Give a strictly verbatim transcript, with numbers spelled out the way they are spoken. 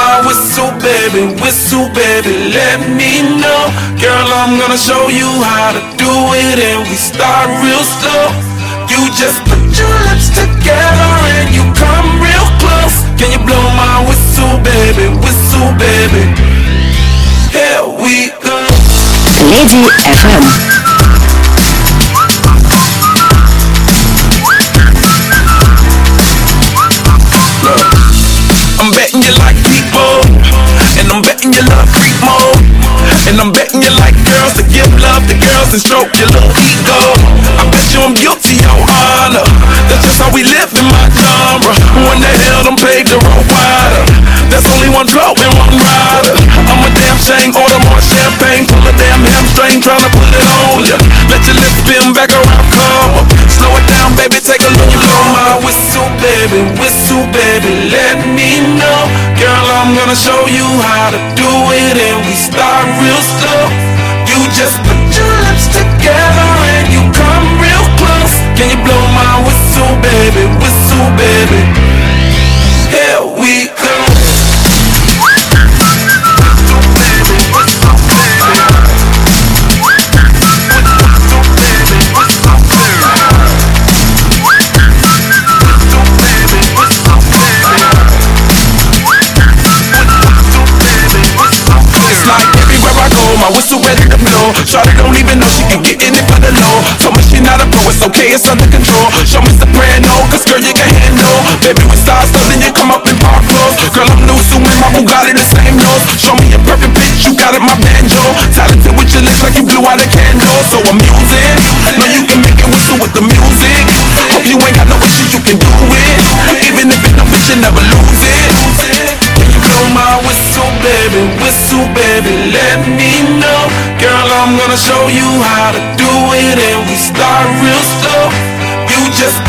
my whistle, baby, whistle, baby, let me know. Girl, I'm gonna show you how to do it, and we start real slow. You just put your lips together and you come real close. Can you blow my whistle, baby, whistle, baby? Here we go. Lady F M. I'm betting you like people, and I'm betting you love creep mode, and I'm betting you like girls to give love to girls and stroke your little ego. I bet you I'm guilty, your honor. That's just how we live in my genre. When the hell done paved the road wider? There's only one blow and one rider. I'm a damn shame, order more champagne, pull a damn hamstring, tryna put it on ya. Let your lips spin back around, come up. Slow it down, baby, take a look. Blow my whistle, baby, whistle, baby, let me know. Girl, I'm gonna show you how to do it, and we start real slow. You just put your lips together and you come real close. Can you blow my whistle, baby, whistle, baby? Here we go. My whistle ready to blow. Shawty don't even know she can get in it for the low. Told me she not a pro, it's okay, it's under control. Show me soprano, cause girl you can handle. Baby with stars, so then you come up in park clothes. Girl I'm new, so in my Bugatti the same nose. Show me a perfect pitch, you got it, my banjo. Talented with your lips like you blew out a candle. So I'm using, know you can make it whistle with the music. Hope you ain't got no issues, you can do it. Even if it's no bitch, you never lose it. Can you blow my whistle, baby, whistle, baby, let me know. Girl, I'm gonna show you how to do it, and we start real slow. You just